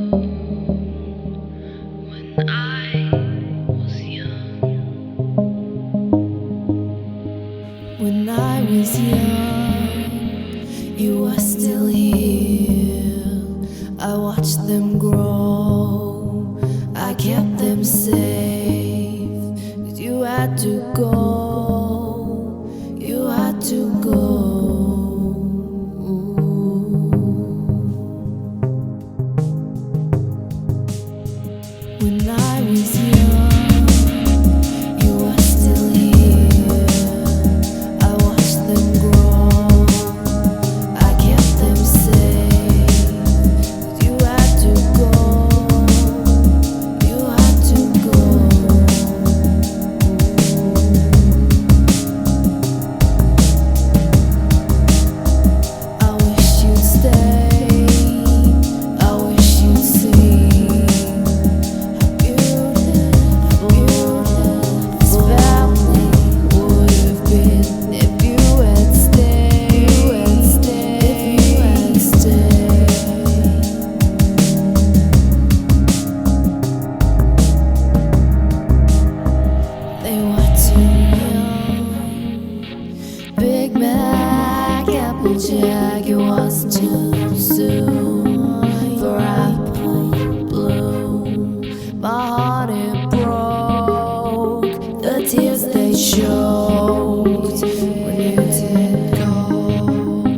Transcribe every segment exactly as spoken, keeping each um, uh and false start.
When I was young, When I was young, you were still here. I watched them grow, I kept them safe. But you had to go, you had to go. When I was young, you were still here. I watched them grow, I kept them safe. But you had to go, you had to go. I wish you'd stay, I wish you'd see. Big Mac, Applejack, it was too soon for apple bloom. My heart it broke, the tears they showed when you did go.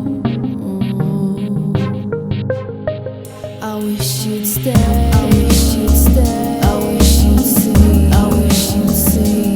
I wish you'd stay, I wish you'd stay, I wish you'd see, I wish you'd see.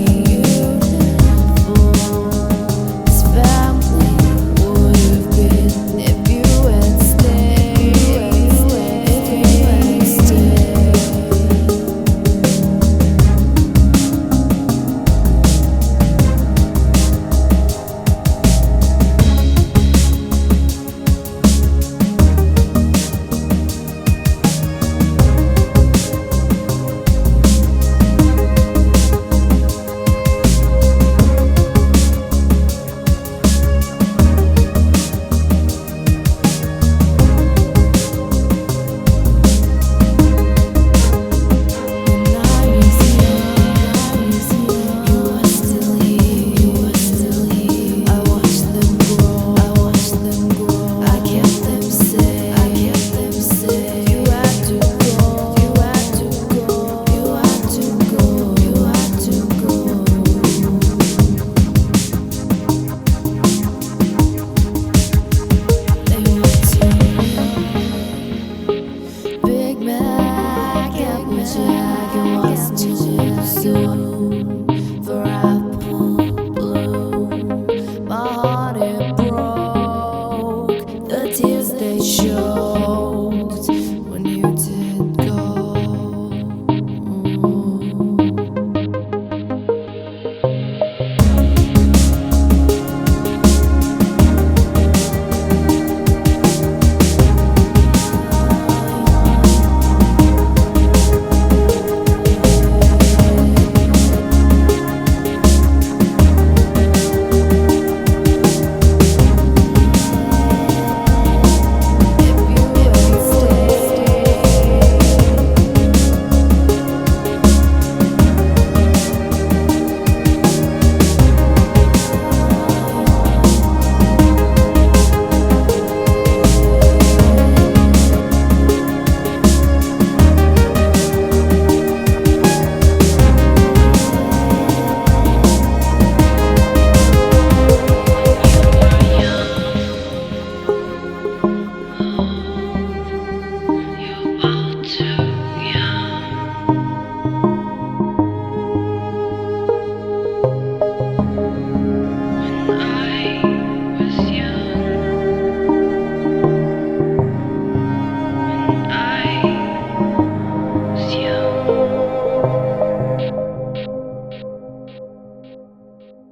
For apple bloom, my heart it broke. The tears they showed when you.